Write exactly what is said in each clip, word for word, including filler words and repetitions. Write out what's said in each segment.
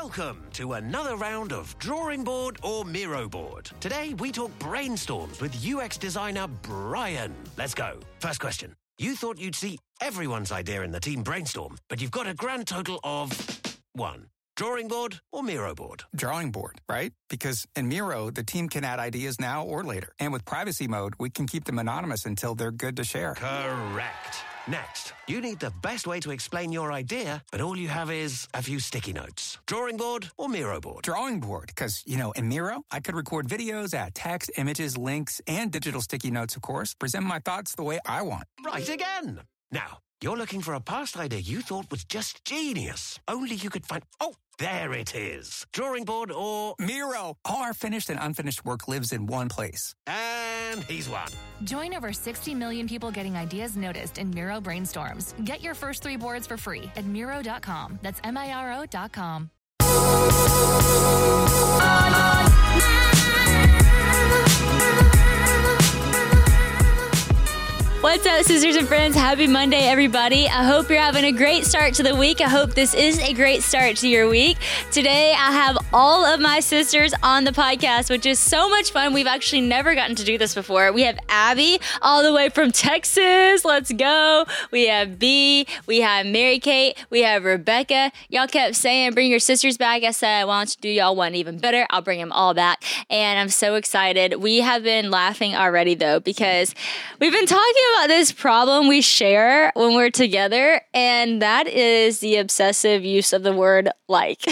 Welcome to another round of Drawing Board or Miro Board. Today, we talk brainstorms with U X designer Brian. Let's go. First question. You thought you'd see everyone's idea in the team brainstorm, but you've got a grand total of one. Drawing board or Miro board? Drawing board, right? Because in Miro, the team can add ideas now or later. And with privacy mode, we can keep them anonymous until they're good to share. Correct. Next, you need the best way to explain your idea, but all you have is a few sticky notes. Drawing board or Miro board? Drawing board, because, you know, in Miro, I could record videos, add text, images, links, and digital sticky notes, of course, present my thoughts the way I want. Right again. Now, you're looking for a past idea you thought was just genius. Only you could find... Oh, there it is. Drawing board or... Miro. All our finished and unfinished work lives in one place. And he's won. Join over sixty million people getting ideas noticed in Miro Brainstorms. Get your first three boards for free at Miro dot com. That's M I R O dot com. What's up, sisters and friends? Happy Monday, everybody. I hope you're having a great start to the week. I hope this is a great start to your week. Today, I have all of my sisters on the podcast, which is so much fun. We've actually never gotten to do this before. We have Abby all the way from Texas. Let's go. We have B. We have Mary Kate. We have Rebecca. Y'all kept saying, bring your sisters back. I said, why don't you do y'all one even better? I'll bring them all back. And I'm so excited. We have been laughing already, though, because we've been talking about this problem we share when we're together, and that is the obsessive use of the word like.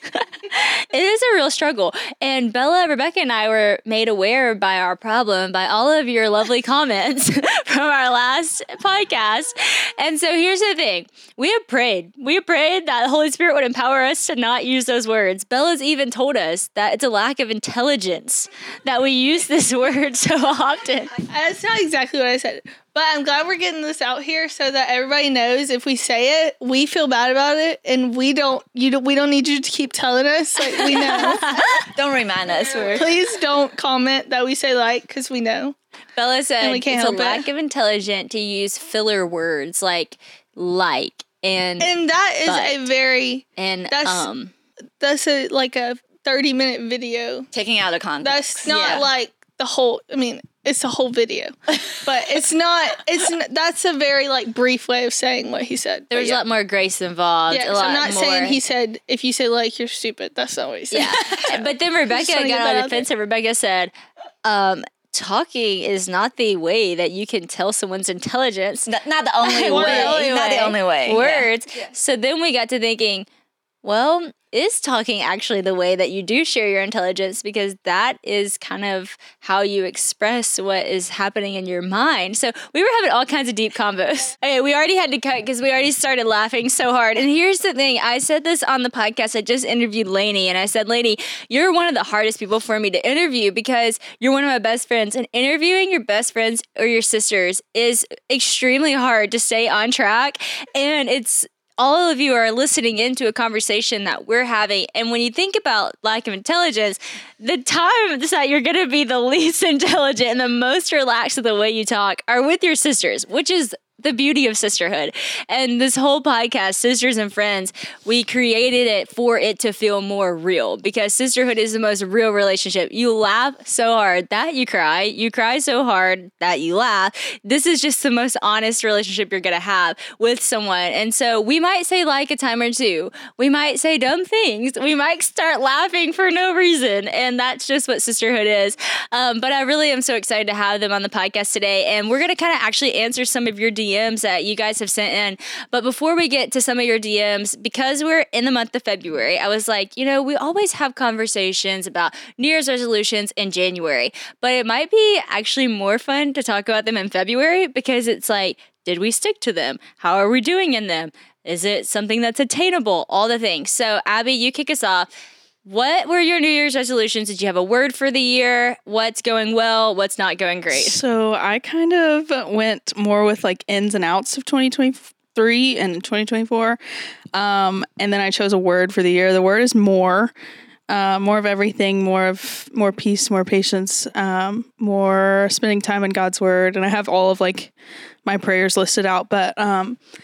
It is a real struggle. And Bella, Rebecca, and I were made aware by our problem by all of your lovely comments from our last podcast. And so here's the thing. We have prayed. We have prayed that the Holy Spirit would empower us to not use those words. Bella's even told us that it's a lack of intelligence that we use this word so often. That's not exactly what I said. But I'm glad we're getting this out here so that everybody knows if we say it, we feel bad about it, and we don't. You don't. We don't need you to keep telling us. Like, we know. Don't remind us. We're... Please don't comment that we say like, because we know. Bella said we can't it's a help lack it. of intelligence to use filler words like like and And that is but, a very and that's um that's a like a thirty minute video. taking out of context. That's not Yeah. like the whole. I mean, it's a whole video, but it's not. It's n- that's a very like brief way of saying what he said. There's But yeah. a lot more grace involved. Yeah, a so lot I'm not more. saying he said if you say like you're stupid. That's not what he said. Yeah, but then Rebecca trying to get got that on out the fence, and Rebecca said, um, "Talking is not the way that you can tell someone's intelligence. Not, not the only Not way. the only Not way. the only way. Words." So then we got to thinking, well, is talking actually the way that you do share your intelligence? Because that is kind of how you express what is happening in your mind. So we were having all kinds of deep combos. Okay, we already had to cut because we already started laughing so hard. And here's the thing. I said this on the podcast. I just interviewed Lainey, and I said, Lainey, you're one of the hardest people for me to interview because you're one of my best friends. And interviewing your best friends or your sisters is extremely hard to stay on track. And it's all of you are listening into a conversation that we're having. And when you think about lack of intelligence, the times that you're going to be the least intelligent and the most relaxed with the way you talk are with your sisters, which is the beauty of sisterhood. And this whole podcast, Sisters and Friends, we created it for it to feel more real because sisterhood is the most real relationship. You laugh so hard that you cry. You cry so hard that you laugh. This is just the most honest relationship you're going to have with someone. And so we might say like a time or two. We might say dumb things. We might start laughing for no reason. And that's just what sisterhood is. Um, but I really am so excited to have them on the podcast today. And we're going to kind of actually answer some of your D Ms that you guys have sent in. But before we get to some of your D Ms, because we're in the month of February, I was like, you know, we always have conversations about New Year's resolutions in January, but it might be actually more fun to talk about them in February because it's like, did we stick to them? How are we doing in them? Is it something that's attainable? All the things. So Abby, you kick us off. What were your New Year's resolutions? Did you have a word for the year? What's going well? What's not going great? So I kind of went more with like ins and outs of twenty twenty-three and twenty twenty-four. Um, and then I chose a word for the year. The word is more. Uh, more of everything, more of more peace, more patience, um, more spending time in God's word. And I have all of like my prayers listed out. But um,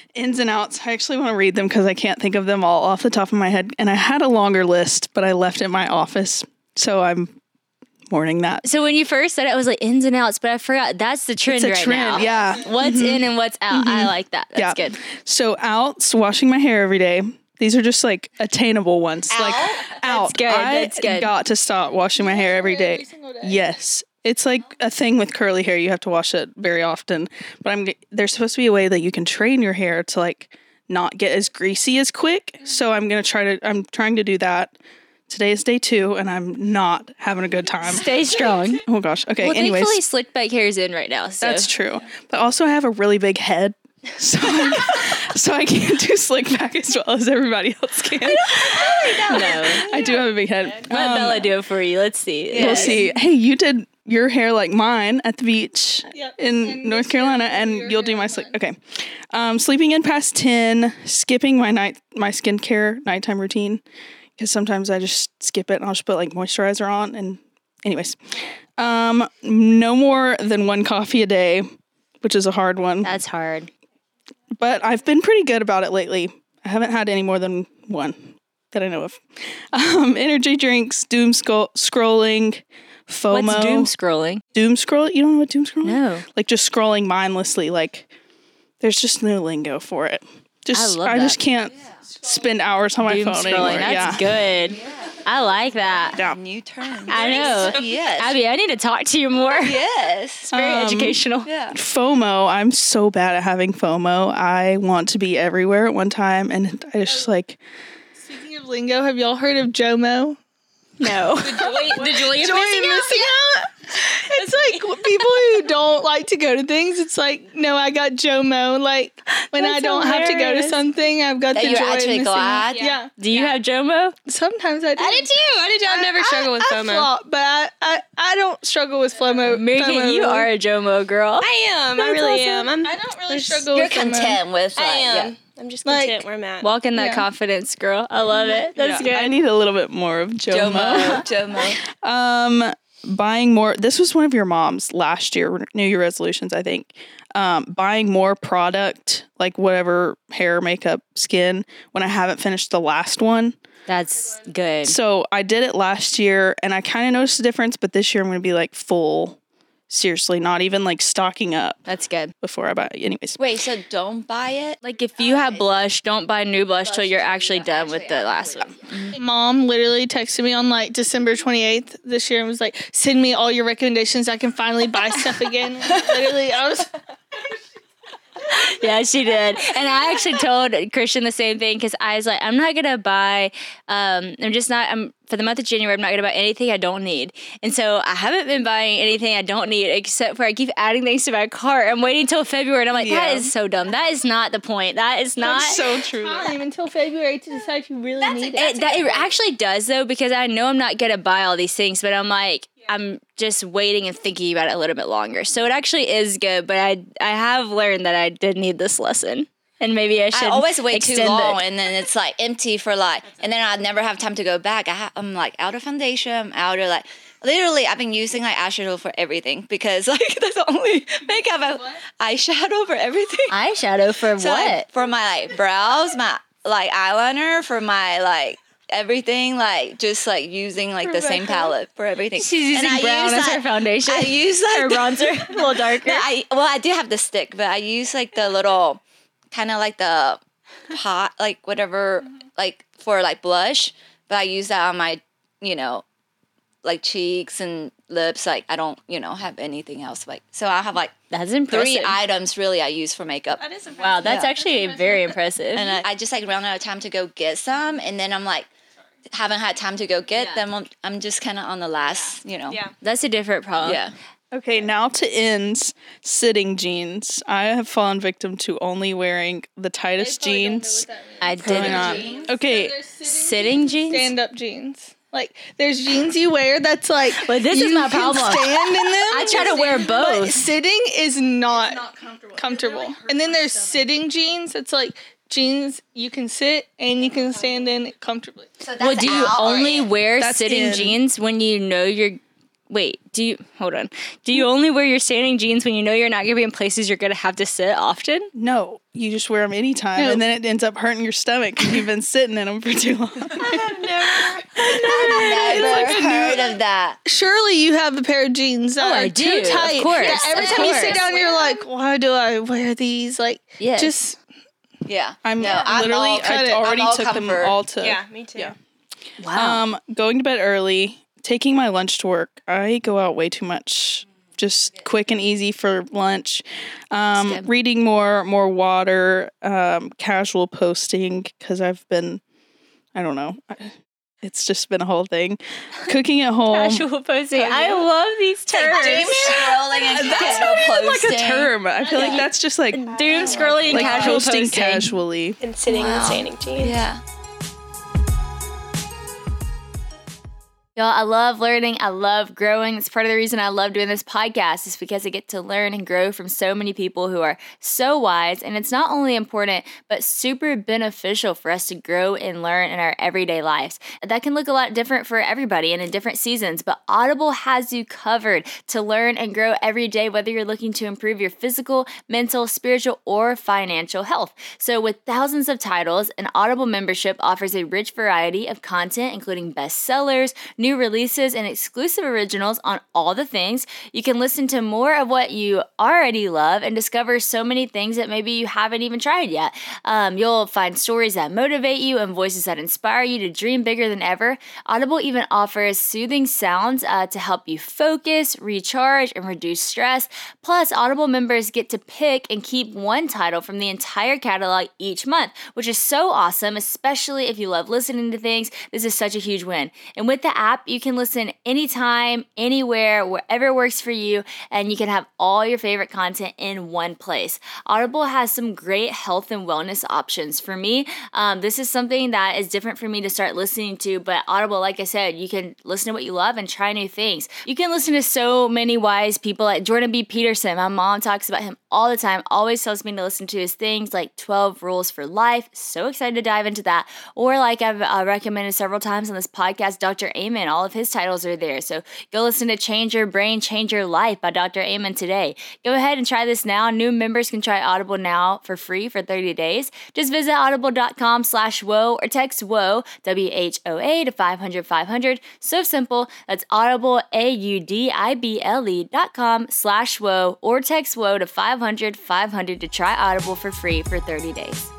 ins and outs. I actually want to read them because I can't think of them all off the top of my head. And I had a longer list, but I left it in my office. So I'm mourning that. So when you first said it, I was like ins and outs, but I forgot that's the trend It's a right trend, now. yeah. What's Mhm. in and what's out. I like that. That's Yeah. good. So outs, washing my hair every day. These are just like attainable ones. Like out. good, I that's good. got to stop washing my hair every day. Yes. It's like a thing with curly hair. You have to wash it very often. But I'm there's supposed to be a way that you can train your hair to like not get as greasy as quick. So I'm going to try to I'm trying to do that. Today is day two, and I'm not having a good time. Stay strong. Oh gosh. Okay. Well, anyways, thankfully, slick back hair is in right now. So. that's true. But also, I have a really big head, so I, so I can't do slick back as well as everybody else can. No. I do have a big head. Let Bella do it for you. Let's see. We'll see. Hey, you did your hair like mine at the beach in North Carolina, and you'll do my slick. Okay. Um, sleeping in past ten, skipping my night my skincare nighttime routine. Because sometimes I just skip it and I'll just put like moisturizer on. And anyways, um, no more than one coffee a day, which is a hard one. That's hard. But I've been pretty good about it lately. I haven't had any more than one that I know of. Um, energy drinks, doom scroll- scrolling, FOMO. What's doom scrolling? Doom scroll? You don't know what doom scrolling? No. Like just scrolling mindlessly. Like there's just no lingo for it. Just I love I that. just can't spend hours on my Doom phone scrolling. anymore. That's yeah. good. I like that. Yeah. New term. I know. Yes. Abby, I need to talk to you more. Yes. It's very Um, educational. Yeah. FOMO. I'm so bad at having FOMO. I want to be everywhere at one time, and I just like Speaking of lingo, have y'all heard of JOMO? No. The Julian missing out? It's like people who don't like to go to things. It's like, no, I got JOMO. Like when I That's don't have to go to hilarious. something, I've got That the you're joy of actually missing glad? out. Yeah. Do you have JOMO? Sometimes I do. I did too. I did. I've never struggled with I, FOMO. I flop, but I, I, I don't struggle with FOMO. Megan, FOMO you really. are a JOMO girl. I am. I really am. I'm. I don't really struggle You're with FOMO. content with. Like, I am. Yeah. I'm just Like- content where I'm at. Walk in that Yeah. confidence, girl. I love it. That's yeah, I good. need a little bit more of JOMO. JOMO. JOMO. Um, buying more. This was one of your mom's last year New Year resolutions, I think. Um, buying more product, like whatever hair, makeup, skin, when I haven't finished the last one. That's good. So I did it last year, and I kind of noticed a difference. But this year I'm going to be like full. Seriously, not even like stocking up That's good. before I buy. Anyways, Wait. So don't buy it. Like if you have blush, don't buy new blush till you're actually done with the last one. Mom literally texted me on like December twenty-eighth this year and was like, send me all your recommendations. I can finally buy stuff again. Literally, I was. Yeah, she did. And I actually told Christian the same thing because I was like, I'm not going to buy, um, I'm just not, I'm for the month of January, I'm not going to buy anything I don't need. And so I haven't been buying anything I don't need except for I keep adding things to my cart. I'm waiting until February and I'm like, Yeah. that is so dumb. That is not the point. That is not. so true. Time until February to decide if you really need it. It, that, it actually does though, because I know I'm not going to buy all these things, but I'm like, I'm just waiting and thinking about it a little bit longer. So it actually is good, but I I have learned that I did need this lesson. And maybe I should I always wait too extend long, it. and then it's like empty for like, and then I never have time to go back. I ha- I'm like out of foundation. I'm out of like, literally, I've been using like eyeshadow for everything because like that's the only makeup. I, eyeshadow for everything. Eyeshadow for So, what? like, for my like brows, my like eyeliner, for my like everything, like just like using like the same palette for everything. She's using And I brown use, as like- her foundation. I use like her bronzer, a little darker. No, I well, I do have the stick, but I use like the little, kind of like the pot, like whatever, like for like blush. But I use that on my, you know, like cheeks and lips. Like I don't, you know, have anything else. Like so, I have like That's impressive. three items really I use for makeup. Wow, that's Yeah. actually very impressive. And I, I just like run out of time to go get some, and then I'm like, haven't had time to go get them. I'm, I'm just kind of on the last, you know. Yeah. That's a different problem. Yeah. Okay, now to ends. Sitting jeans. I have fallen victim to only wearing the tightest jeans. I Probably didn't. not. Okay, Sitting jeans? Stand up jeans. Like there's jeans you wear that's like. But this is you my can problem. Stand in them. I try to wear But both. sitting is not, comfortable. And then there's sitting jeans. It's like jeans you can sit and you can stand in comfortably. So Well, do you only wear That's sitting in. jeans when you know you're wait, do you, hold on. Do you only wear your standing jeans when you know you're not going to be in places you're going to have to sit often? No, you just wear them anytime, No. and then it ends up hurting your stomach because you've been sitting in them for too long. I've never heard of that. Surely you have a pair of jeans that Oh, are I too do, of tight. course, that every of time you sit course. down, you're like, why do I wear these? Like, Yes. just Yeah. I'm no, I'm literally, all, cut I it. already I'm all took comfort. them all to. Yeah, me too. Yeah. Wow. Um, going to bed early, taking my lunch to work. I go out way too much. Just quick and easy for lunch. Um, good. reading more, more water. Um, casual posting because I've been, I don't know. I- It's just been a whole thing. Cooking at home. Casual posting. I love these terms. Doom scrolling and That's casual not even like posting. a term. I feel like that's just like Doom scrolling and like casual posting posting. casually. And sitting in standing jeans. Yeah. Y'all, I love learning. I love growing. It's part of the reason I love doing this podcast is because I get to learn and grow from so many people who are so wise. And it's not only important, but super beneficial for us to grow and learn in our everyday lives. And that can look a lot different for everybody and in different seasons, but Audible has you covered to learn and grow every day, whether you're looking to improve your physical, mental, spiritual, or financial health. So with thousands of titles, an Audible membership offers a rich variety of content, including bestsellers, new releases, and exclusive originals on all the things. You can listen to more of what you already love and discover so many things that maybe you haven't even tried yet. Um, you'll find stories that motivate you and voices that inspire you to dream bigger than ever. Audible even offers soothing sounds uh, to help you focus, recharge, and reduce stress. Plus, Audible members get to pick and keep one title from the entire catalog each month, which is so awesome, especially if you love listening to things. This is such a huge win. And with the app, you can listen anytime, anywhere, wherever works for you, and you can have all your favorite content in one place. Audible has some great health and wellness options. For me, um, this is something that is different for me to start listening to, but Audible, like I said, you can listen to what you love and try new things. You can listen to so many wise people like Jordan B. Peterson. My mom talks about him all the time, always tells me to listen to his things like twelve Rules for Life. So excited to dive into that. Or like I've uh, recommended several times on this podcast, Doctor Amen. All of his titles are there. So go listen to Change Your Brain, Change Your Life by Doctor Amen today. Go ahead and try this now. New members can try Audible now for free for thirty days. Just visit audible.com slash whoa or text whoa, W H O A to five hundred five hundred. So simple. That's audible, A U D I B L E dot com slash whoa or text whoa to five hundred five hundred to try Audible for free for thirty days.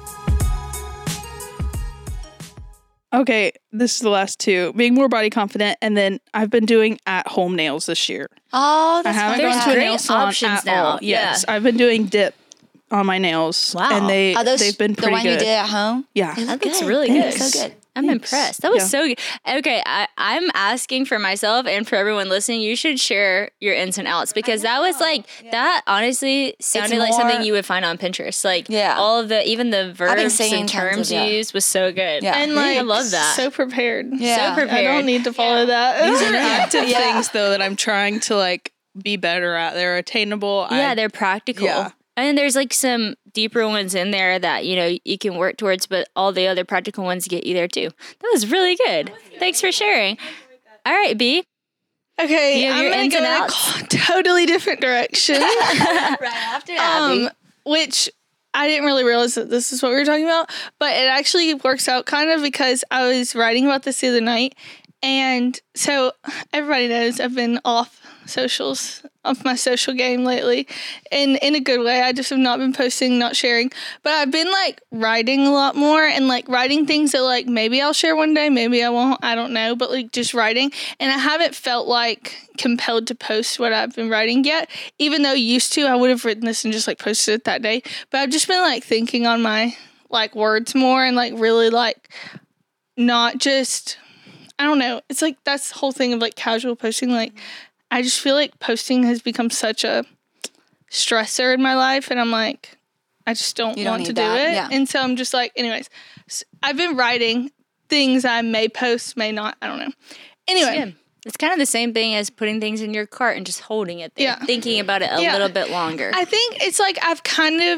Okay, this is the last two. Being more body confident, and then I've been doing at-home nails this year. Oh, I that's haven't fun. gone There's to a great nail salon options at now. all. Yes, Yeah. I've been doing dip on my nails. Wow. and they Are those they've been the pretty one good. you did at home? Yeah, They look That looks good. really They good. look so good. I'm Thanks. impressed. That was Yeah. so good. Okay, I, I'm asking for myself and for everyone listening, you should share your ins and outs because that was like, that honestly sounded like something more- you would find on Pinterest. Like Yeah. all of the, even the verbs saying and tons of- terms yeah. you used was so good. Yeah. and like I love that. so prepared. Yeah. So prepared. I don't need to follow that. These are active Yeah. things though that I'm trying to like be better at. They're attainable. Yeah, I, they're practical. Yeah. And there's like some deeper ones in there that, you know, you can work towards, but all the other practical ones get you there too. That was really good. Thanks for sharing. All right, B. Okay, You have I'm your gonna ins go and in a outs? co- totally different direction. Right after Abby. um, which I didn't really realize that this is what we were talking about, but it actually works out kind of because I was writing about this the other night, and so everybody knows I've been off socials, off my social game lately, and in a good way. I just have not been posting, not sharing, but I've been like writing a lot more and like writing things that like maybe I'll share one day, maybe I won't, I don't know, but like just writing, and I haven't felt like compelled to post what I've been writing yet, even though used to I would have written this and just like posted it that day, but I've just been like thinking on my like words more and like really like not just, I don't know, it's like that's the whole thing of like casual posting. Like I just feel like posting has become such a stressor in my life, and I'm like, I just don't, You don't want to need do that, it. yeah. And so I'm just like, anyways, s- I've been writing things I may post, may not, I don't know. Anyway, Yeah. It's kind of the same thing as putting things in your cart and just holding it there, Yeah. thinking about it a Yeah. little bit longer. I think it's like I've kind of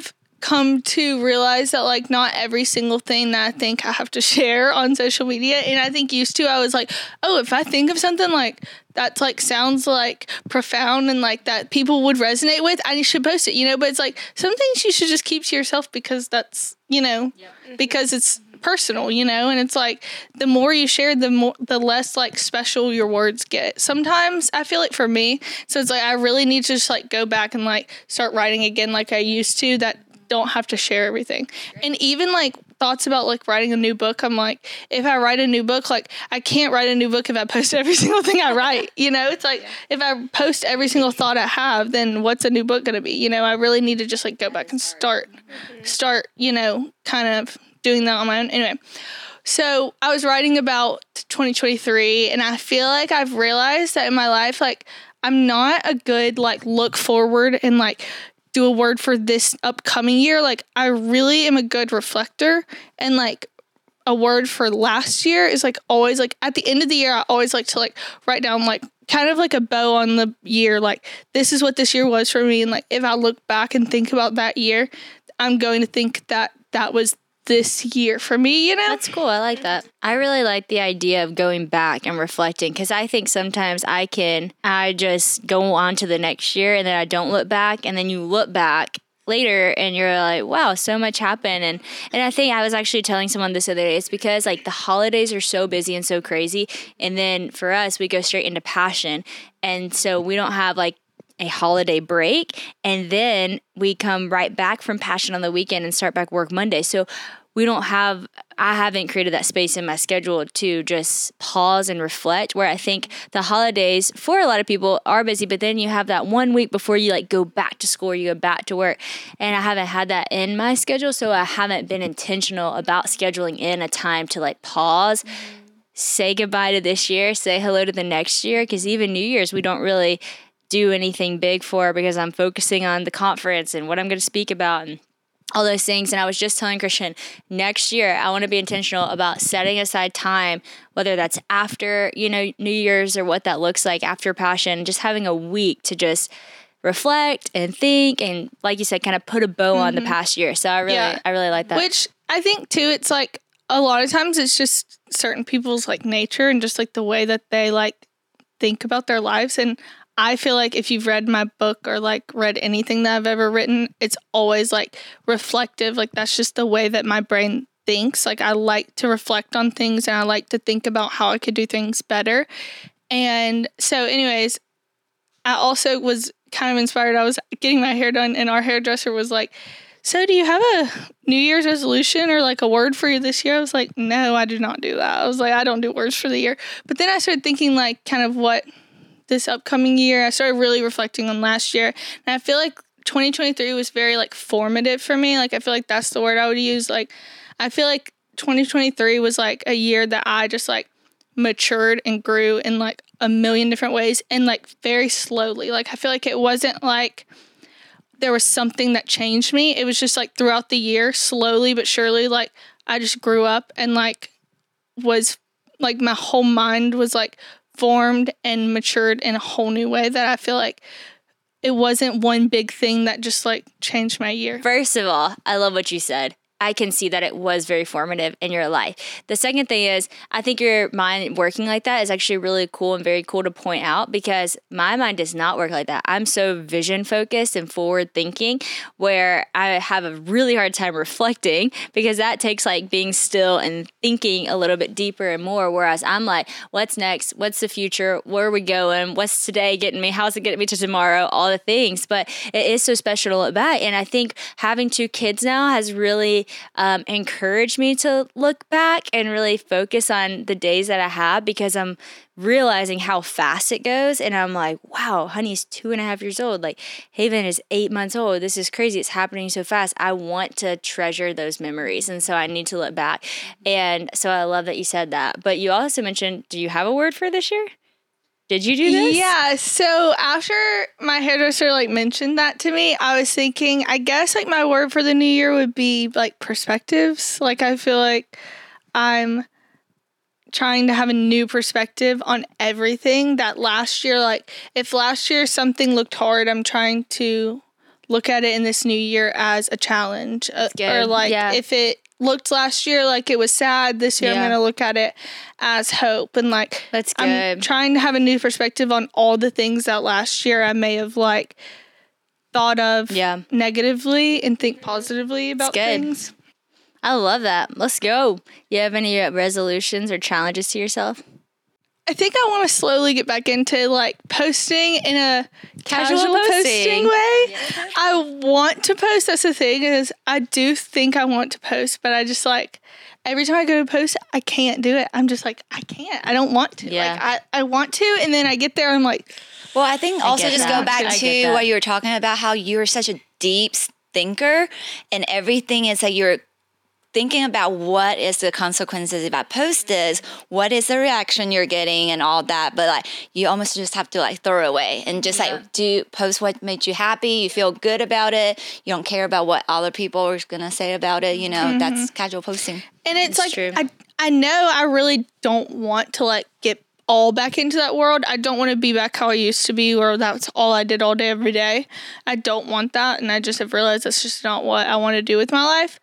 come to realize that like not every single thing that I think I have to share on social media. And I think used to I was like, oh, if I think of something like that's like sounds like profound and like that people would resonate with, I should post it, you know. But it's like some things you should just keep to yourself because that's, you know, yep. because it's personal, you know. And it's like the more you share, the more the less like special your words get. Sometimes I feel like for me, so it's like I really need to just like go back and like start writing again like I used to, that don't have to share everything. And even like thoughts about like writing a new book, I'm like, if I write a new book, like I can't write a new book if I post every single thing I write, you know. It's like if I post every single thought I have, then what's a new book going to be, you know. I really need to just like go back and start start you know, kind of doing that on my own. Anyway, so I was writing about twenty twenty-three, and I feel like I've realized that in my life, like I'm not a good like look forward and like do a word for this upcoming year. Like I really am a good reflector, and like a word for last year is like always like at the end of the year, I always like to like write down like kind of like a bow on the year. Like this is what this year was for me. And like, if I look back and think about that year, I'm going to think that that was this year for me, you know? That's cool. I like that. I really like the idea of going back and reflecting, because I think sometimes I can, I just go on to the next year and then I don't look back, and then you look back later and you're like, wow, so much happened. And and I think I was actually telling someone this other day, it's because like the holidays are so busy and so crazy. And then for us, we go straight into Passion. And so we don't have like a holiday break, and then we come right back from Passion on the weekend and start back work Monday. So we don't have, I haven't created that space in my schedule to just pause and reflect, where I think the holidays for a lot of people are busy, but then you have that one week before you like go back to school or you go back to work. And I haven't had that in my schedule. So I haven't been intentional about scheduling in a time to like pause, mm-hmm. say goodbye to this year, say hello to the next year. Cause even New Year's, we don't really do anything big for, because I'm focusing on the conference and what I'm going to speak about and all those things. And I was just telling Christian, next year, I want to be intentional about setting aside time, whether that's after, you know, New Year's or what that looks like after Passion, just having a week to just reflect and think. And like you said, kind of put a bow mm-hmm. on the past year. So I really, yeah. I really like that. Which I think too, it's like a lot of times it's just certain people's like nature and just like the way that they like think about their lives. And I feel like if you've read my book or like read anything that I've ever written, it's always like reflective. Like that's just the way that my brain thinks. Like I like to reflect on things and I like to think about how I could do things better. And so anyways, I also was kind of inspired. I was getting my hair done and our hairdresser was like, so do you have a New Year's resolution or like a word for you this year? I was like, no, I do not do that. I was like, I don't do words for the year. But then I started thinking like kind of what this upcoming year, I started really reflecting on last year. And I feel like twenty twenty-three was very like formative for me. Like I feel like that's the word I would use. Like I feel like twenty twenty-three was like a year that I just like matured and grew in like a million different ways and like very slowly. Like I feel like it wasn't like there was something that changed me. It was just like throughout the year, slowly but surely, like I just grew up and like was like my whole mind was like formed and matured in a whole new way that I feel like it wasn't one big thing that just like changed my year. First of all, I love what you said. I can see that it was very formative in your life. The second thing is, I think your mind working like that is actually really cool and very cool to point out, because my mind does not work like that. I'm so vision focused and forward thinking, where I have a really hard time reflecting, because that takes like being still and thinking a little bit deeper and more. Whereas I'm like, what's next? What's the future? Where are we going? What's today getting me? How's it getting me to tomorrow? All the things. But it is so special to look back. And I think having two kids now has really Um, encouraged me to look back and really focus on the days that I have, because I'm realizing how fast it goes. And I'm like, wow, honey's two and a half years old. Like Haven is eight months old. This is crazy. It's happening so fast. I want to treasure those memories. And so I need to look back. And so I love that you said that. But you also mentioned, do you have a word for this year? Did you do this? Yeah, so after my hairdresser like mentioned that to me, I was thinking, I guess like my word for the new year would be like perspectives. Like I feel like I'm trying to have a new perspective on everything. That last year, like if last year something looked hard, I'm trying to look at it in this new year as a challenge. Uh, or like Yeah. if it looked last year like it was sad, this year Yeah. I'm going to look at it as hope. And like, That's I'm good. trying to have a new perspective on all the things that last year I may have like thought of Yeah. negatively and think positively about good. things. I love that. Let's go. You have any uh, resolutions or challenges to yourself? I think I want to slowly get back into like posting in a Casual casual, posting. posting, way. I want to post. That's the thing is I do think I want to post, but I just like every time I go to post, I can't do it. I'm just like I can't. I don't want to. Yeah. Like I, I want to, and then I get there. I'm like, Well, I think also get just that. go back I to get that. what you were talking about, how you're such a deep thinker, and everything is that you're thinking about what is the consequences if I post this, what is the reaction you're getting and all that. But like you almost just have to like throw it away and just like do post what made you happy. You feel good about it. You don't care about what other people are gonna say about it. You know, Mm-hmm. that's casual posting. and it's, It's like true. I I know I really don't want to like get all back into that world. I don't want to be back how I used to be, where that's all I did all day every day. I don't want that, and I just have realized that's just not what I want to do with my life.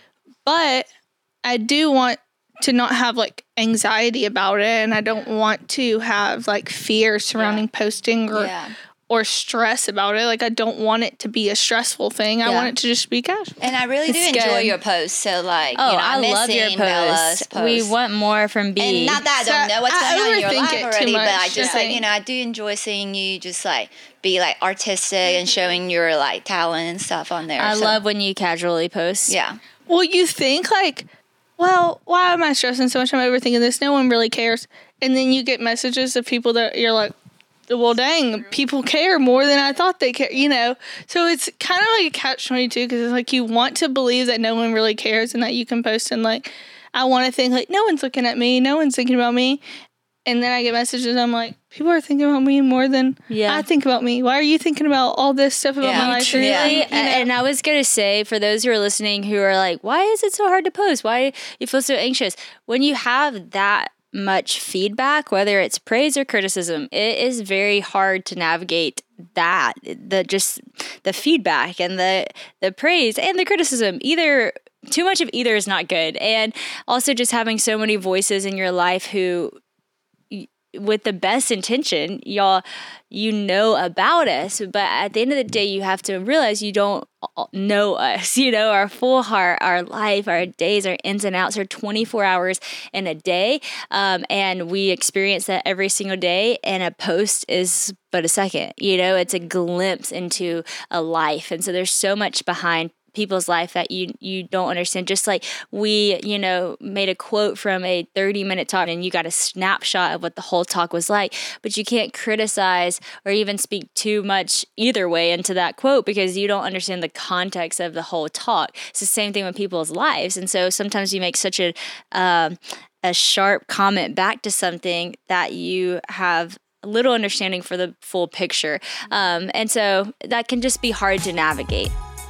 But I do want to not have like anxiety about it, and I don't want to have like fear surrounding posting or Yeah. or stress about it. Like I don't want it to be a stressful thing. I Yeah. want it to just be casual. And I really do It's enjoy good. your posts. So like, Oh, you know, I I'm love your missing Bella's posts. We posts. want more from B. And not that I don't So know what's I going on in your overthink life it too already, but I much, just I like, you think. know, I do enjoy seeing you just like be like artistic and showing your like talent and stuff on there. I So, love when you casually post. yeah. Well, you think like, well, why am I stressing so much? I'm overthinking this. No one really cares. And then you get messages of people that you're like, well, dang, people care more than I thought they care, you know? So it's kind of like a catch twenty-two because it's like you want to believe that no one really cares and that you can post and like, I want to think like, no one's looking at me. No one's thinking about me. And then I get messages. I'm like, people are thinking about me more than Yeah. I think about me. Why are you thinking about all this stuff about Yeah. my life? Truly, Yeah. a- and I was gonna say for those who are listening who are like, why is it so hard to post? Why you feel so anxious? When you have that much feedback, whether it's praise or criticism, it is very hard to navigate that. The just the feedback and the the praise and the criticism. Either too much of either is not good, and also just having so many voices in your life who, with the best intention, y'all, you know about us, but at the end of the day, you have to realize you don't know us. You know, our full heart, our life, our days, our ins and outs are twenty-four hours in a day, um, and we experience that every single day. And a post is but a second. You know, it's a glimpse into a life, and so there's so much behind people's life that you you don't understand. Just like we, you know, made a quote from a thirty minute talk and you got a snapshot of what the whole talk was like, but you can't criticize or even speak too much either way into that quote because you don't understand the context of the whole talk. It's the same thing with people's lives. And so sometimes you make such a um, a sharp comment back to something that you have little understanding for the full picture. Um, and so that can just be hard to navigate.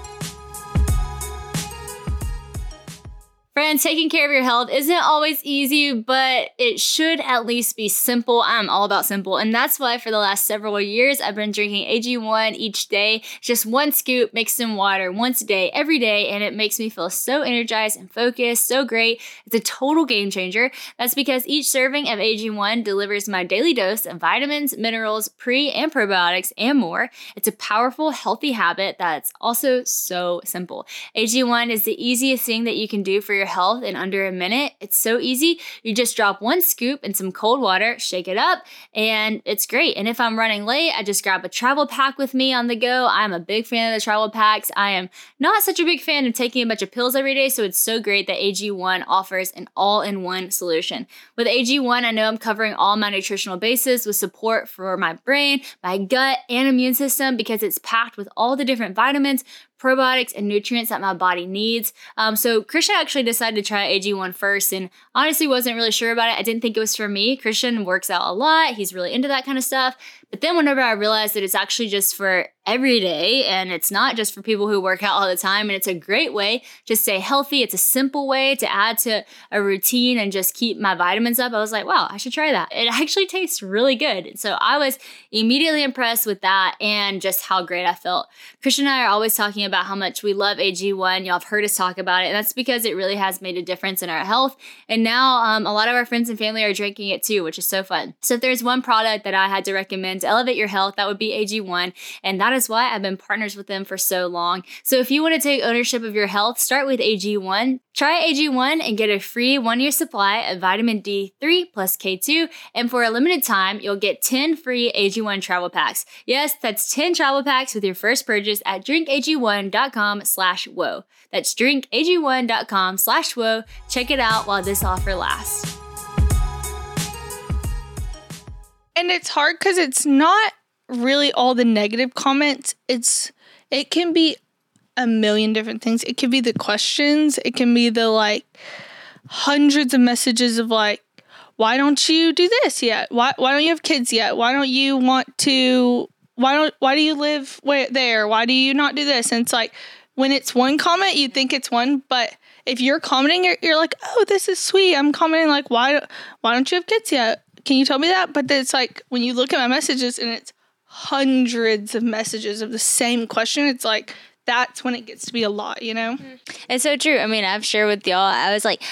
Friends, taking care of your health isn't always easy, but it should at least be simple. I'm all about simple. And that's why for the last several years, I've been drinking A G one each day, just one scoop mixed in water once a day, every day. And it makes me feel so energized and focused, so great. It's a total game changer. That's because each serving of A G one delivers my daily dose of vitamins, minerals, pre and probiotics, and more. It's a powerful, healthy habit that's also so simple. A G one is the easiest thing that you can do for your health in under a minute. It's so easy. You just drop one scoop in some cold water, shake it up, and it's great. And if I'm running late, I just grab a travel pack with me on the go. I'm a big fan of the travel packs. I am not such a big fan of taking a bunch of pills every day, so it's so great that A G one offers an all-in-one solution. With A G one, I know I'm covering all my nutritional bases with support for my brain, my gut, and immune system because it's packed with all the different vitamins, probiotics, and nutrients that my body needs. Um, so Christian actually decided to try A G one first and honestly wasn't really sure about it. I didn't think it was for me. Christian works out a lot. He's really into that kind of stuff. But then whenever I realized that it's actually just for every day, and it's not just for people who work out all the time, and it's a great way to stay healthy. It's a simple way to add to a routine and just keep my vitamins up. I was like, wow, I should try that. It actually tastes really good. So I was immediately impressed with that and just how great I felt. Christian and I are always talking about how much we love A G one. Y'all have heard us talk about it, and that's because it really has made a difference in our health. And now um, a lot of our friends and family are drinking it too, which is so fun. So if there's one product that I had to recommend to elevate your health, that would be A G one. And that is why I've been partners with them for so long. So if you want to take ownership of your health, start with A G one. Try A G one and get a free one-year supply of vitamin D three plus K two. And for a limited time, you'll get ten free A G one travel packs. Yes, that's ten travel packs with your first purchase at drinkag1.com slash whoa. That's drinkag1.com slash whoa. Check it out while this offer lasts. And it's hard because it's not really all the negative comments. It's it can be a million different things. It can be the questions. It can be the like hundreds of messages of like, why don't you do this yet? Why why don't you have kids yet? Why don't you want to? Why don't why do you live where, there? Why do you not do this? And it's like when it's one comment, you think it's one, but if you're commenting, you're, you're like, oh, this is sweet. I'm commenting like, why why don't you have kids yet? Can you tell me that? But then it's like when you look at my messages and it's hundreds of messages of the same question, it's like that's when it gets to be a lot, you know? It's so true. I mean, I've shared with y'all, I was like,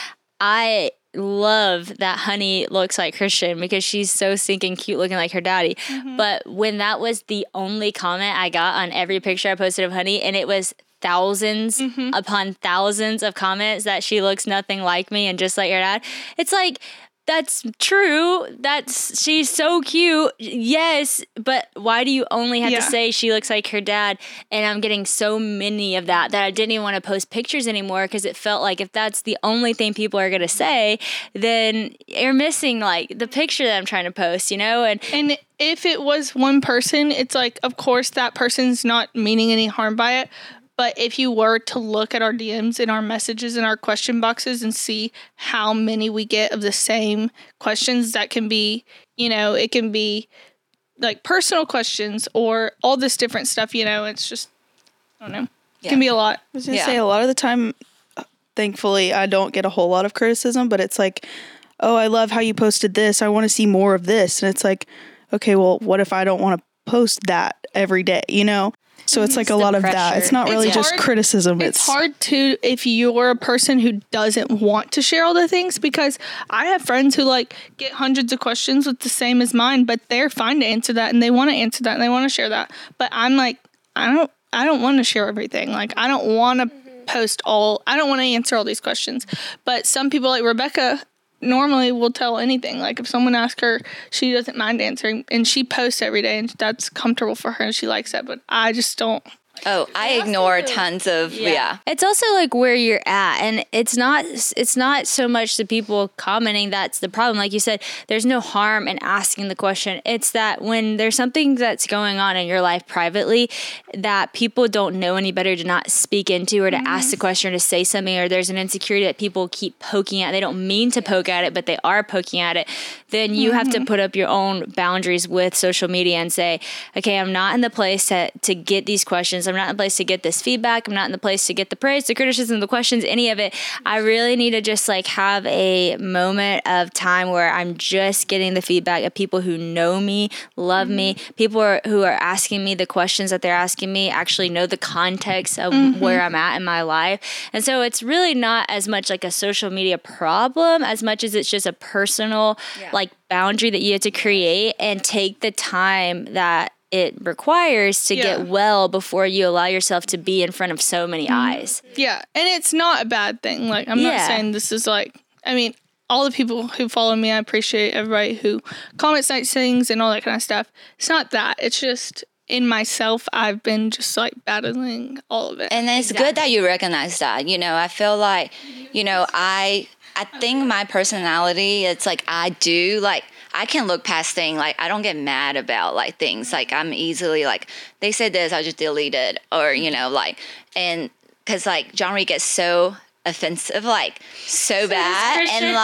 I love that Honey looks like Christian because she's so stinking cute looking like her daddy. Mm-hmm. But when that was the only comment I got on every picture I posted of Honey, and it was thousands mm-hmm. upon thousands of comments that she looks nothing like me and just like your dad, it's like, that's true. That's she's so cute. Yes, but why do you only have yeah. to say she looks like her dad? And I'm getting so many of that that I didn't even want to post pictures anymore because it felt like if that's the only thing people are going to say, then you're missing like the picture that I'm trying to post, you know? And and if it was one person, it's like, of course, that person's not meaning any harm by it. But if you were to look at our D Ms and our messages and our question boxes and see how many we get of the same questions, that can be, you know, it can be like personal questions or all this different stuff, you know, it's just, I don't know, it yeah. can be a lot. I was going to yeah. say a lot of the time, thankfully, I don't get a whole lot of criticism, but it's like, oh, I love how you posted this. I want to see more of this. And it's like, okay, well, what if I don't want to post that every day, you know? So it's like it's a lot pressure. of that. It's not really it's just hard, criticism. It's, it's hard to, if you're a person who doesn't want to share all the things, because I have friends who like get hundreds of questions with the same as mine, but they're fine to answer that and they want to answer that and they want to share that. But I'm like, I don't, I don't want to share everything. Like, I don't want to mm-hmm. post all, I don't want to answer all these questions. But some people like Rebecca normally will tell anything. Like if someone asks her, she doesn't mind answering, and she posts every day, and that's comfortable for her, and she likes that. But I just don't. Oh, I ignore tons of yeah. yeah. It's also like where you're at, and it's not it's not so much the people commenting that's the problem. Like you said, there's no harm in asking the question. It's that when there's something that's going on in your life privately that people don't know any better to not speak into or to mm-hmm. ask the question or to say something, or there's an insecurity that people keep poking at. They don't mean to poke at it, but they are poking at it. Then you mm-hmm. have to put up your own boundaries with social media and say, okay, I'm not in the place to, to get these questions. I'm not in the place to get this feedback. I'm not in the place to get the praise, the criticism, the questions, any of it. I really need to just like have a moment of time where I'm just getting the feedback of people who know me, love mm-hmm. me, people are, who are asking me the questions that they're asking me, actually know the context of mm-hmm. where I'm at in my life. And so it's really not as much like a social media problem as much as it's just a personal yeah. like boundary that you have to create and take the time that it requires to yeah. get well before you allow yourself to be in front of so many mm-hmm. eyes. Yeah. And it's not a bad thing. Like, I'm yeah. not saying this is like, I mean, all the people who follow me, I appreciate everybody who comments nice things and all that kind of stuff. It's not that. It's just in myself, I've been just like battling all of it. And it's exactly. good that you recognize that. You know, I feel like, you know, I, I think my personality, it's like I do like, I can look past things. Like, I don't get mad about, like, things. Like, I'm easily, like, they said this, I'll just delete it. Or, you know, like, and, because, like, John Reed gets so offensive, like, so bad. And, like,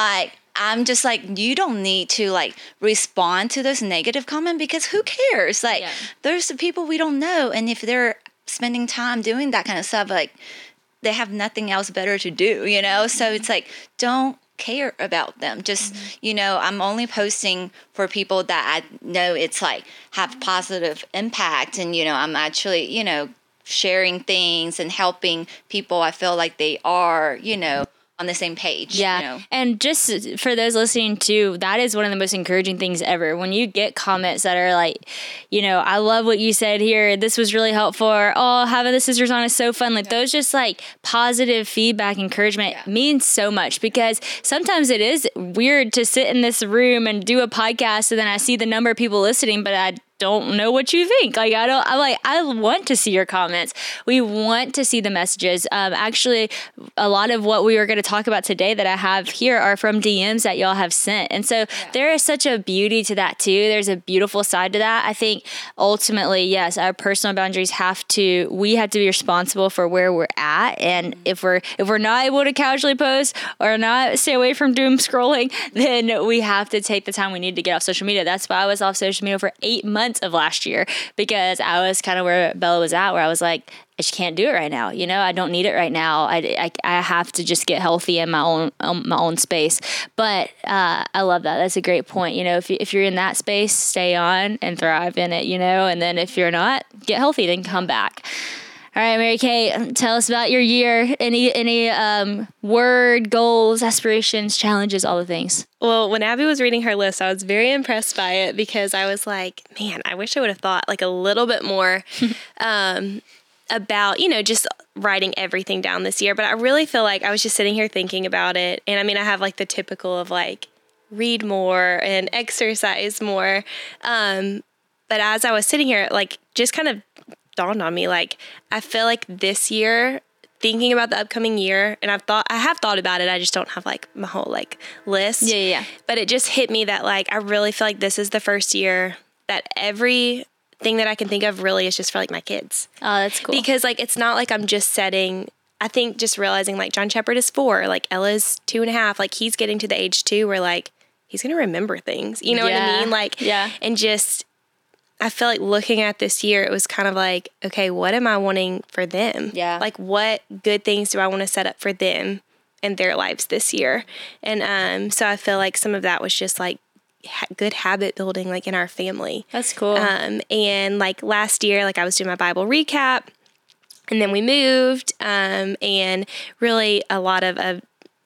I'm just like, you don't need to like respond to those negative comments because who cares? Like, Yeah. there's people we don't know. And if they're spending time doing that kind of stuff, like they have nothing else better to do, you know? So it's like, don't care about them. Just, mm-hmm. you know, I'm only posting for people that I know it's like have positive impact. And, you know, I'm actually, you know, sharing things and helping people I feel like they are, you know, on the same page. Yeah. You know? And just for those listening too, that is one of the most encouraging things ever. When you get comments that are like, you know, I love what you said here. This was really helpful. Or, oh, having the sisters on is so fun. Like yeah. those just like positive feedback, encouragement yeah. means so much, because sometimes it is weird to sit in this room and do a podcast and then I see the number of people listening, but I don't know what you think. Like, I don't, I like, I want to see your comments. We want to see the messages. Um, actually, a lot of what we were going to talk about today that I have here are from D Ms that y'all have sent. And so yeah. there is such a beauty to that too. There's a beautiful side to that. I think ultimately, yes, our personal boundaries have to, we have to be responsible for where we're at. And mm-hmm. if we're, if we're not able to casually post or not stay away from doom scrolling, then we have to take the time we need to get off social media. That's why I was off social media for eight months of last year, because I was kind of where Bella was at, where I was like, I just can't do it right now. You know, I don't need it right now. I, I, I have to just get healthy in my own um, my own space. But uh, I love that. That's a great point. You know, if, you, if you're in that space, stay on and thrive in it, you know, and then if you're not, get healthy, then come back. All right, Mary Kay, tell us about your year. Any any um, word, goals, aspirations, challenges, all the things. Well, when Abby was reading her list, I was very impressed by it, because I was like, man, I wish I would have thought like a little bit more um, about, you know, just writing everything down this year. But I really feel like I was just sitting here thinking about it. And I mean, I have like the typical of like read more and exercise more. Um, but as I was sitting here, like just kind of dawned on me, like I feel like this year, thinking about the upcoming year, and I've thought I have thought about it, I just don't have like my whole like list. Yeah, yeah. But it just hit me that like I really feel like this is the first year that everything that I can think of really is just for like my kids. Oh, that's cool. Because like it's not like I'm just setting. I think just realizing like John Shepard is four, like Ella's two and a half, like he's getting to the age too where like he's gonna remember things. You know yeah. what I mean? Like yeah. And just. I feel like looking at this year, it was kind of like, okay, what am I wanting for them? Yeah. Like, what good things do I want to set up for them and their lives this year? And um, so I feel like some of that was just like ha- good habit building, like in our family. That's cool. Um, and like last year, like I was doing my Bible recap, and then we moved, um, and really a lot of, of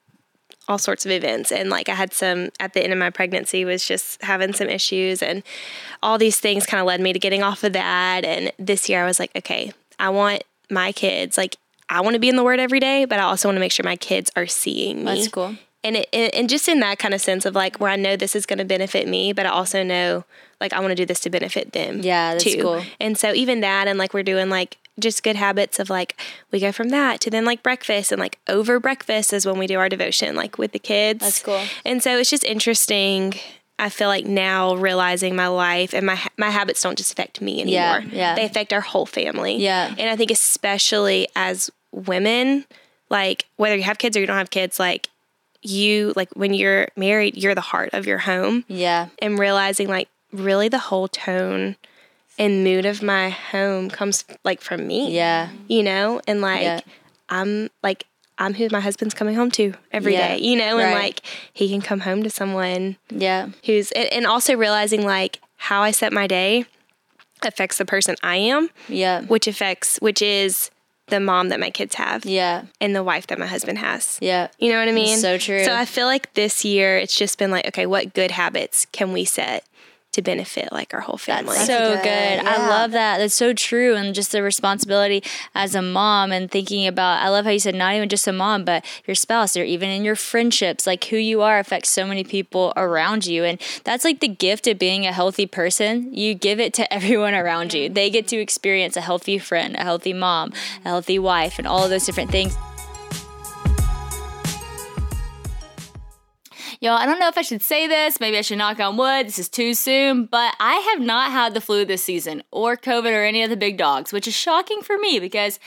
all sorts of events. And like I had some at the end of my pregnancy was just having some issues, and all these things kind of led me to getting off of that. And this year I was like, okay, I want my kids, like I want to be in the Word every day, but I also want to make sure my kids are seeing me. That's cool. And it, and just in that kind of sense of like where I know this is going to benefit me, but I also know like I want to do this to benefit them. Yeah, that's too. cool. And so even that, and like we're doing like just good habits of like we go from that to then like breakfast, and like over breakfast is when we do our devotion like with the kids. That's cool. And so it's just interesting. I feel like now realizing my life and my my habits don't just affect me anymore. Yeah, yeah. They affect our whole family. Yeah. And I think especially as women, like whether you have kids or you don't have kids, like you, like when you're married, you're the heart of your home. Yeah. And realizing like really the whole tone and mood of my home comes like from me. Yeah. You know, and like yeah. I'm like I'm who my husband's coming home to every yeah. day, you know, and right. like he can come home to someone yeah. who's, and also realizing like how I set my day affects the person I am. Yeah. Which affects, which is the mom that my kids have. Yeah. And the wife that my husband has. Yeah. You know what I mean? So true. So I feel like this year it's just been like, okay, what good habits can we set to benefit like our whole family? That's so good. good. I Yeah. love that. That's so true. And just the responsibility as a mom and thinking about, I love how you said not even just a mom, but your spouse, or even in your friendships, like who you are affects so many people around you. And that's like the gift of being a healthy person. You give it to everyone around you. They get to experience a healthy friend, a healthy mom, a healthy wife, and all of those different things. Y'all, I don't know if I should say this. Maybe I should knock on wood. This is too soon. But I have not had the flu this season or COVID or any of the big dogs, which is shocking for me because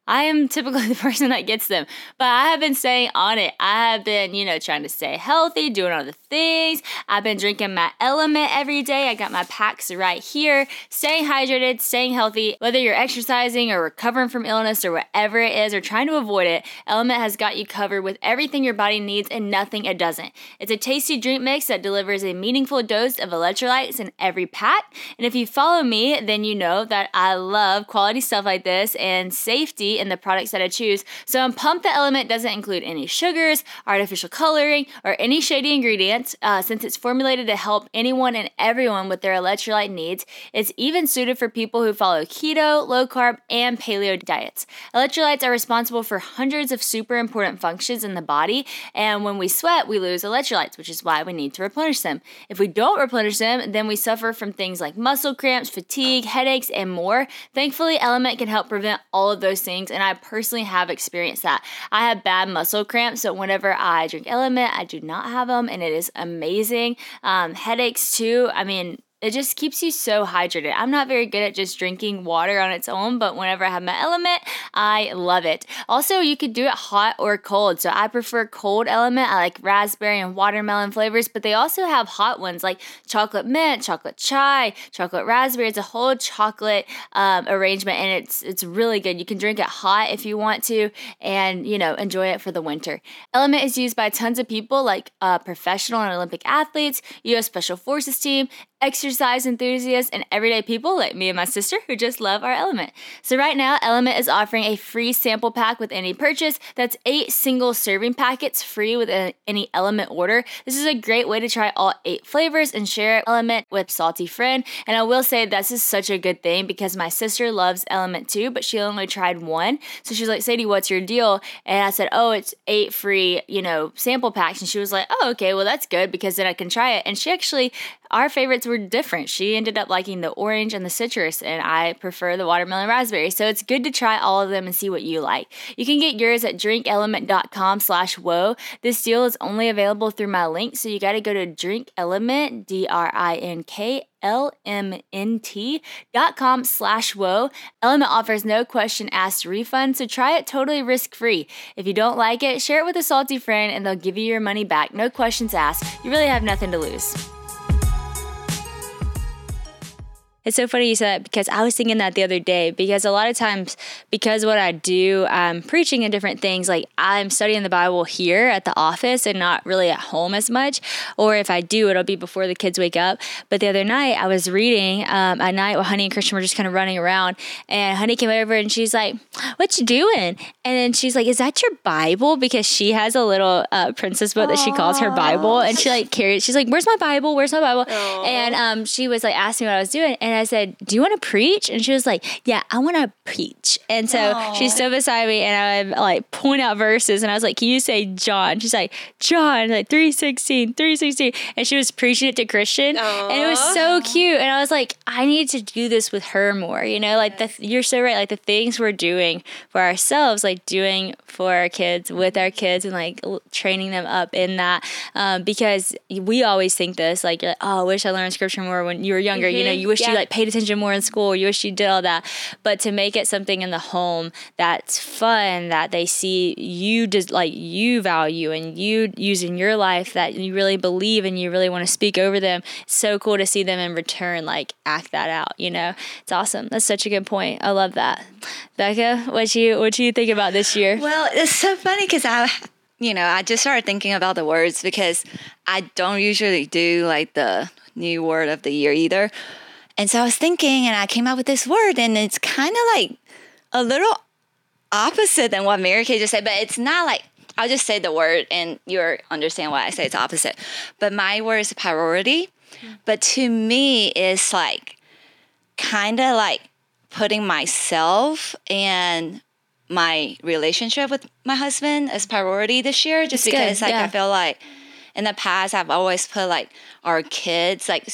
I am typically the person that gets them, but I have been staying on it. I have been, you know, trying to stay healthy, doing all the things. I've been drinking my Element every day. I got my packs right here, staying hydrated, staying healthy. Whether you're exercising or recovering from illness or whatever it is, or trying to avoid it, Element has got you covered with everything your body needs and nothing it doesn't. It's a tasty drink mix that delivers a meaningful dose of electrolytes in every pack. And if you follow me, then you know that I love quality stuff like this and safety in the products that I choose. So I'm pumped that Element doesn't include any sugars, artificial coloring, or any shady ingredients, uh, since it's formulated to help anyone and everyone with their electrolyte needs. It's even suited for people who follow keto, low carb, and paleo diets. Electrolytes are responsible for hundreds of super important functions in the body, and when we sweat, we lose electrolytes, which is why we need to replenish them. If we don't replenish them, then we suffer from things like muscle cramps, fatigue, headaches, and more. Thankfully, Element can help prevent all of those things, and I personally have experienced that. I have bad muscle cramps, so whenever I drink Element, I do not have them, and it is amazing. Um, headaches too. I mean, it just keeps you so hydrated. I'm not very good at just drinking water on its own, but whenever I have my Element, I love it. Also, you could do it hot or cold. So I prefer cold Element. I like raspberry and watermelon flavors, but they also have hot ones like chocolate mint, chocolate chai, chocolate raspberry. It's a whole chocolate um, arrangement, and it's it's really good. You can drink it hot if you want to, and you know, enjoy it for the winter. Element is used by tons of people like uh, professional and Olympic athletes, U S Special Forces team, exercise enthusiasts, and everyday people like me and my sister who just love our Element. So right now, Element is offering a free sample pack with any purchase. That's eight single serving packets free with a, any Element order. This is a great way to try all eight flavors and share Element with Salty Friend. And I will say this is such a good thing because my sister loves Element too, but she only tried one. So she was like, Sadie, what's your deal? And I said, oh, it's eight free, you know, sample packs. And she was like, oh, okay, well, that's good because then I can try it. And she actually, our favorites were different. She ended up liking the orange and the citrus, and I prefer the watermelon raspberry. So it's good to try all of them and see what you like. You can get yours at drinkelement.com slash whoa. This deal is only available through my link, so you got to go to drinkelement, D R I N K L M N T dot com slash whoa. Element offers no question asked refund, so try it totally risk-free. If you don't like it, share it with a salty friend and they'll give you your money back. No questions asked. You really have nothing to lose. It's so funny you said that because I was thinking that the other day, because a lot of times, because what I do, I'm preaching and different things, like I'm studying the Bible here at the office and not really at home as much, or if I do, it'll be before the kids wake up. But the other night I was reading um, at night while Honey and Christian were just kind of running around, and Honey came over and she's like, what you doing? And then she's like, is that your Bible? Because she has a little uh, princess book that she calls her Bible, and she like carries, she's like, where's my Bible? Where's my Bible? Aww. And um, she was like asking me what I was doing, and I said, do you want to preach? And she was like, yeah, I want to preach. And so Aww. She stood beside me, and I would like point out verses, and I was like, can you say John? She's like, John, like three sixteen, three sixteen. And she was preaching it to Christian. Aww. And it was so cute. And I was like, I need to do this with her more, you know, like the, you're so right. Like the things we're doing for ourselves, like doing for our kids, with our kids, and like training them up in that. Um, because we always think this, like, oh, I wish I learned scripture more when you were younger. Mm-hmm. You know, you wish yeah. you like paid attention more in school, you wish you did all that, but to make it something in the home that's fun, that they see you just like you value and you use in your life, that you really believe and you really want to speak over them. It's so cool to see them in return like act that out, you know. It's awesome. That's such a good point. I love that. Becca, what you what do you think about this year? Well, it's so funny because I you know I just started thinking about the words because I don't usually do like the new word of the year either. And so I was thinking, and I came up with this word, and it's kind of like a little opposite than what Mary Kay just said, but it's not like, I'll just say the word, and you'll understand why I say it's opposite. But my word is priority, mm-hmm. but to me, it's like kind of like putting myself and my relationship with my husband as priority this year, just it's because good. like yeah. I feel like in the past, I've always put like our kids like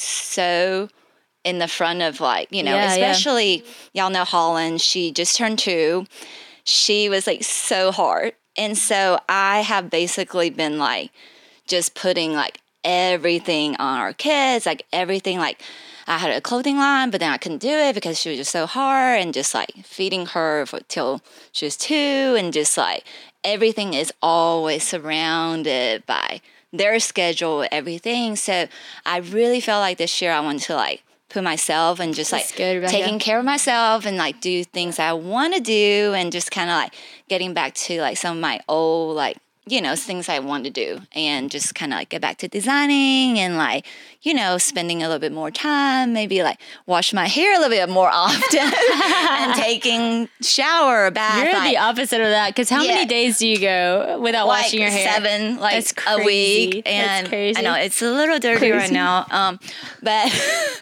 so in the front of like, you know, yeah, especially yeah. y'all know Holland, she just turned two. She was like so hard. And so I have basically been like just putting like everything on our kids, like everything. Like I had a clothing line, but then I couldn't do it because she was just so hard, and just like feeding her for till she was two, and just like everything is always surrounded by their schedule, everything. So I really felt like this year I wanted to like put myself and just That's like good, Rebecca. taking care of myself and like do things I want to do, and just kind of like getting back to like some of my old like, you know, things I want to do, and just kind of like get back to designing and like, you know, spending a little bit more time, maybe like wash my hair a little bit more often and taking shower or bath. You're like, the opposite of that, because how Yeah. many days do you go without like washing your hair? seven, like That's a crazy. week. That's And crazy. I know it's a little dirty Crazy. right now. Um, but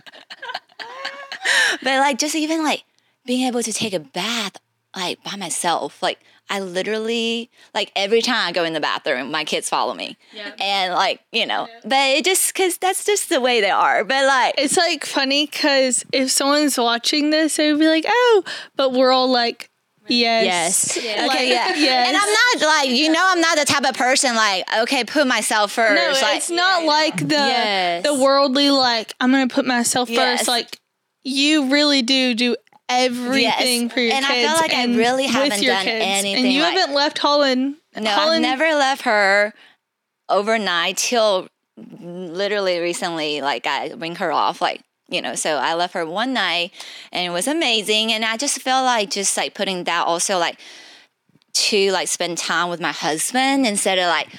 but like just even like being able to take a bath like by myself, like I literally like every time I go in the bathroom, my kids follow me, and like you know, but it just because that's just the way they are. But like It's like funny because if someone's watching this, they would be like, "Oh," but we're all like, "Yes, Yes. okay, Like, yeah, yes. and I'm not like you know, I'm not the type of person like okay, put myself first. No, like, it's not like the Yes. the worldly like I'm gonna put myself Yes. first. Like you really do do everything Yes. for your And I kids. feel like I and really with haven't your done kids. anything And you like- haven't left Holland. No, Holland, I've never left her overnight till literally recently. Like I bring her off, like you know. So I left her one night, and it was amazing. And I just felt like just like putting that also like to like spend time with my husband instead of like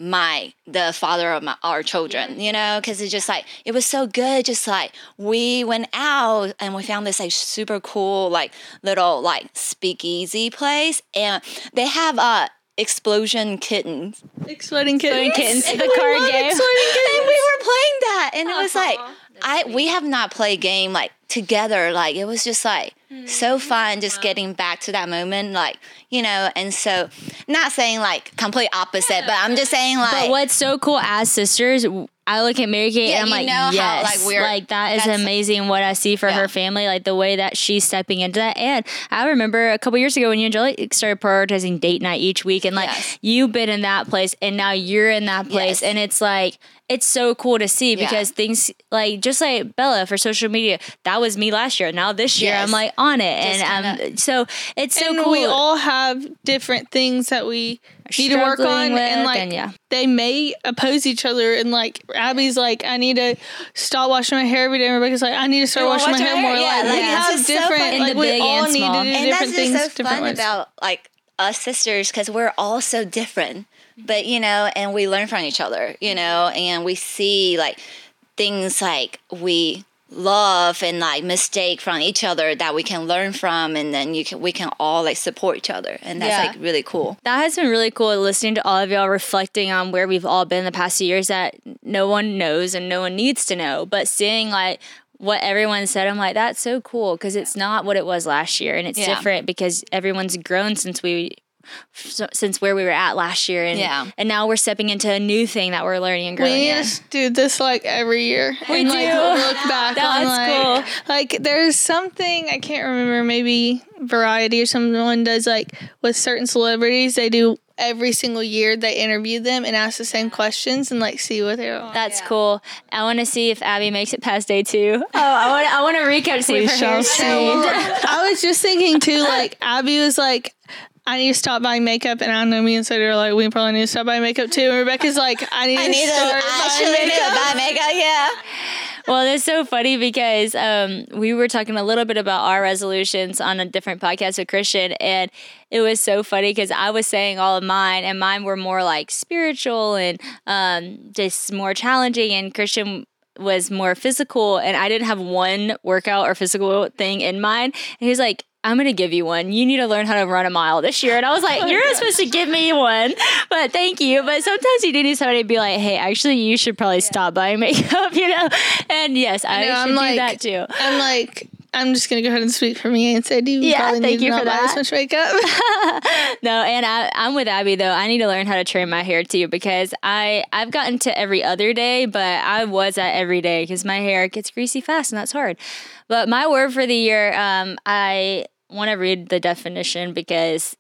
my the father of my our children, you know, because it's just like it was so good. Just like we went out and we found this like super cool like little like speakeasy place, and they have uh explosion kittens. exploding kittens. kittens, the We card love game. exploding kittens. And we were playing that, and it was like I we have not played game like together. Like it was just like so fun, just getting back to that moment, like you know. And so, not saying like complete opposite, but I'm just saying like. But what's so cool as sisters, I look at Mary Kate Yeah, and I'm you like, know how, yes, like, we're- like that is that's- amazing what I see for Yeah. her family, like the way that she's stepping into that. And I remember a couple years ago when you and Jolie started prioritizing date night each week, and like Yes. you've been in that place, and now you're in that place, Yes. and it's like it's so cool to see Yeah. because things like just like Bella for social media, that was me last year. Now this year Yes. I'm like on it, Just and um, kinda- so it's so and cool. we all have different things that we need to work Struggling on, with, and like and yeah. they may oppose each other. And like Abby's like, I need to stop washing my hair every day. And Rebecca's like, I need to start You wanna washing my wash hair your more. hair? Yeah, like we like, it's have just so different, fun. In like the we big all and need small. to do And different that's things. just so different fun ways. about like us sisters because we're all so different, but you know, and we learn from each other, you know, and we see like things like we love and like mistake from each other that we can learn from, and then you can we can all like support each other, and that's Yeah. like really cool. That has been really cool listening to all of y'all reflecting on where we've all been the past few years that no one knows and no one needs to know. But seeing like what everyone said, I'm like, that's so cool because it's not what it was last year, and it's Yeah. different because everyone's grown since we so- since where we were at last year, and Yeah. and now we're stepping into a new thing that we're learning and We growing need in. to do this like every year. We and, like, do. look back That's on like, cool. like there's something I can't remember. Maybe Variety or someone does like with certain celebrities. They do every single year. They interview them and ask the same questions and like see what they're. That's cool. I want to see if Abby makes it past day two. Oh, I want I want to recap to see We if her shall hair's see. changed. I was just thinking too. Like Abby was like, I need to stop buying makeup, and I know me and Sadie are like, we probably need to stop buying makeup too. And Rebecca's like, I need I to need to start actually buying need to makeup. buy makeup. Yeah. Well, that's so funny because um, we were talking a little bit about our resolutions on a different podcast with Christian, and it was so funny because I was saying all of mine, and mine were more like spiritual and um, just more challenging, and Christian was more physical, and I didn't have one workout or physical thing in mind. And he was like, I'm going to give you one. You need to learn how to run a mile this year. And I was like, you're not supposed to give me one, but thank you. But sometimes you do need somebody to be like, hey, actually, you should probably stop buying makeup, you know? And yes, I, know, I'm should like- do that too. I'm like, I'm just gonna go ahead and speak for me and say, do you Yeah, probably thank need you to for not buy that. as much makeup? No, and I, I'm with Abby though. I need to learn how to train my hair too because I I've gotten to every other day, but I was at every day because my hair gets greasy fast and that's hard. But my word for the year, um, I want to read the definition because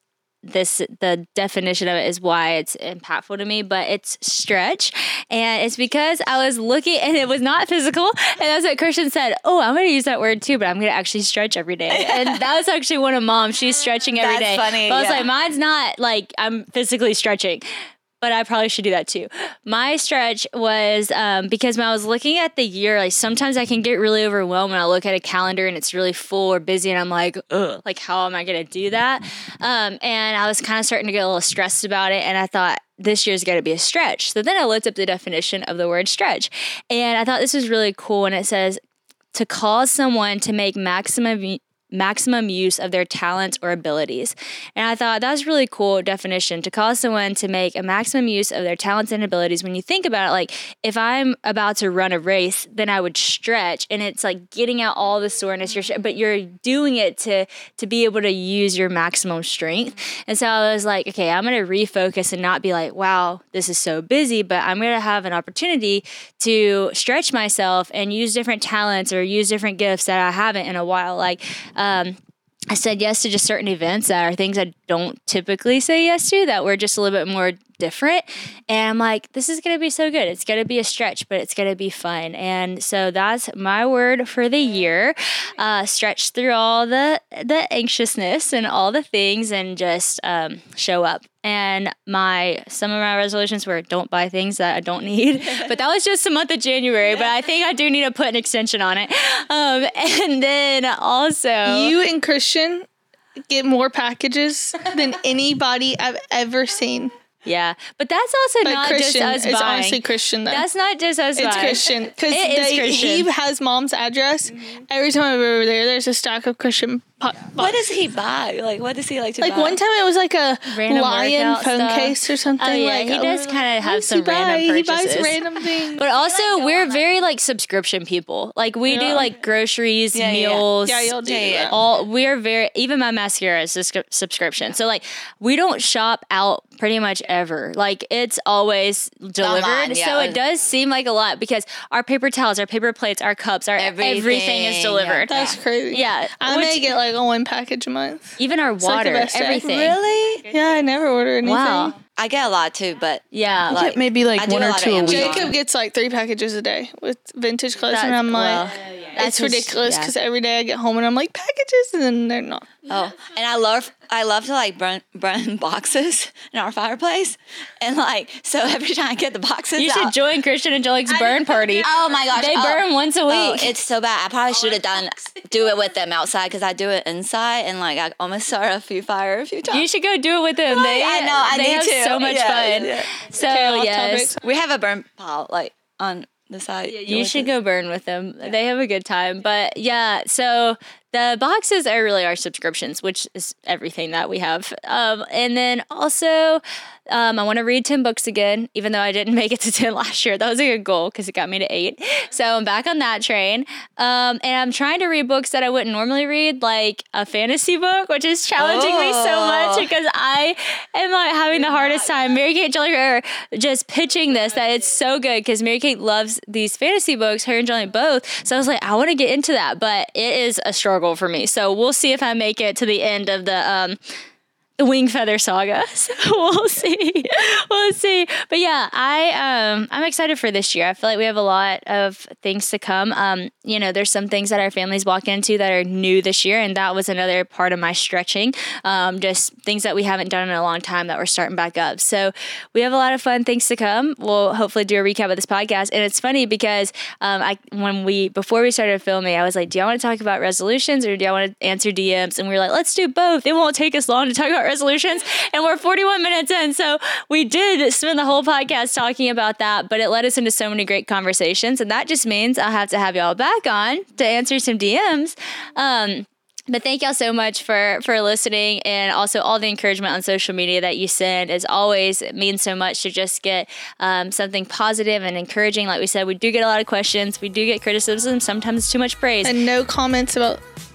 this the definition of it is why it's impactful to me, but it's stretch. And it's because I was looking and it was not physical. And that's what Christian said. Oh, I'm going to use that word too, but I'm going to actually stretch every day. And that was actually one of Mom. She's stretching every That's day. funny, But I was yeah. like, mine's not like I'm physically stretching. But I probably should do that too. My stretch was um, because when I was looking at the year, like sometimes I can get really overwhelmed when I look at a calendar and it's really full or busy, and I'm like, ugh, like how am I going to do that? Um, and I was kind of starting to get a little stressed about it, and I thought this year's got to be a stretch. So then I looked up the definition of the word stretch, and I thought this was really cool. And it says to cause someone to make maximum maximum use of their talents or abilities. And I thought that was a really cool definition, to cause someone to make a maximum use of their talents and abilities. When you think about it, like if I'm about to run a race, then I would stretch, and it's like getting out all the soreness, you're, but you're doing it to to be able to use your maximum strength. And so I was like, okay, I'm going to refocus and not be like, wow, this is so busy, but I'm going to have an opportunity to stretch myself and use different talents or use different gifts that I haven't in a while. Like, Um, I said yes to just certain events that are things I don't typically say yes to, that were just a little bit more different. And I'm like, this is going to be so good. It's going to be a stretch, but it's going to be fun. And so that's my word for the year. Uh, stretch through all the, the anxiousness and all the things and just um, show up. And my some of my resolutions were don't buy things that I don't need. But that was just the month of January. But I think I do need to put an extension on it. Um, and then also... You and Christian get more packages than anybody I've ever seen. Yeah, but that's also But not Christian, just us it's buying. honestly Christian though. That's not just us It's buying. Christian because It is Christian. he has Mom's address. Mm-hmm. Every time I'm over there, there's a stack of Christian po- What does he buy? Like, what does he like to Like buy? one time it was like a Random lion workout phone stuff. case or something. Oh, yeah, like, he does oh, kinda have what does some he buy? random He buys purchases. random things. But also, we're very like subscription people. Like we Yeah. do like groceries, Yeah, yeah, yeah. meals. Yeah, y'all do Yeah, yeah. that. All we're very even my mascara is a scri- subscription. So like we don't shop out pretty much ever. Like it's always delivered. Online, yeah. So it does seem like a lot because our paper towels, our paper plates, our cups, our everything, Everything, is yeah. delivered. That's crazy. Yeah, I which- may get like a one package a month. even our like the water, best day. everything. Really? Yeah, I never order anything. Wow. I get a lot too, but Yeah. like, Get maybe like I do one a or lot of two a Amazon. week. Jacob gets like three packages a day with vintage clothes, That's- and I'm well, like, that's it's just- ridiculous yeah. because every day I get home and I'm like packages, and then they're not. Oh, and I love I love to like burn burn boxes in our fireplace, and like so every time I get the boxes, You should out, join Christian and Jolik's burn party. Oh my gosh, They oh. burn once a Oh, week. it's so bad. I probably should have done do it with them outside because I do it inside, and like I almost started a few fire a few times. You should go do it with them. They, I know, I they need have to. so much Yeah, fun. yeah. So off yes, topic. We have a burn pile like on the side. you should go burn with them. They have a good time. But yeah, so the boxes are really our subscriptions, which is everything that we have. Um, and then also, um, I want to read ten books again, even though I didn't make it to ten last year. That was a good goal because it got me to eight. So I'm back on that train. Um, and I'm trying to read books that I wouldn't normally read, like a fantasy book, which is challenging me so much Oh. because I am like having the hardest time. Mary Kate Jolly are just pitching this that it's so good because Mary Kate loves these fantasy books, her and Jolly both. So I was like, I want to get into that, but it is a struggle for me. So we'll see if I make it to the end of the um the Wing Feather Saga. So we'll see. We'll see. But yeah, I um I'm excited for this year. I feel like we have a lot of things to come. Um, you know, there's some things that our families walk into that are new this year, and that was another part of my stretching. Um, just things that we haven't done in a long time that we're starting back up. So we have a lot of fun things to come. We'll hopefully do a recap of this podcast. And it's funny because um I when we before we started filming, I was like, do y'all want to talk about resolutions or do y'all want to answer D Ms? And we were like, let's do both. It won't take us long to talk about resolutions, and we're forty-one minutes in, so we did spend the whole podcast talking about that, but it led us into so many great conversations, and that just means I'll have to have y'all back on to answer some D Ms. Um, But thank y'all so much for for listening, and also all the encouragement on social media that you send. As always, it means so much to just get um, something positive and encouraging. Like we said, we do get a lot of questions. We do get criticism. Sometimes too much praise. And no comments about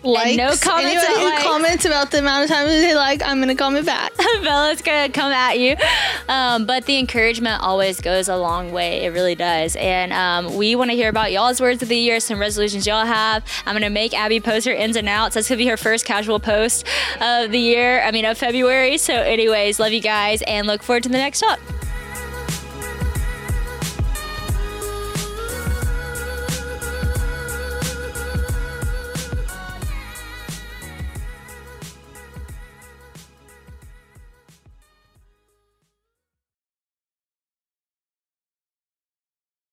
likes. no comments Anybody about who likes. comments about the amount of times they like, I'm gonna comment back. Bella's gonna come at you. Um, but the encouragement always goes a long way. It really does. And um, we want to hear about y'all's words of the year, some resolutions y'all have. I'm gonna make Abby post her ins and outs. That's gonna be her first casual post of the year. I mean, of February. So, anyways, love you guys and look forward to the next talk.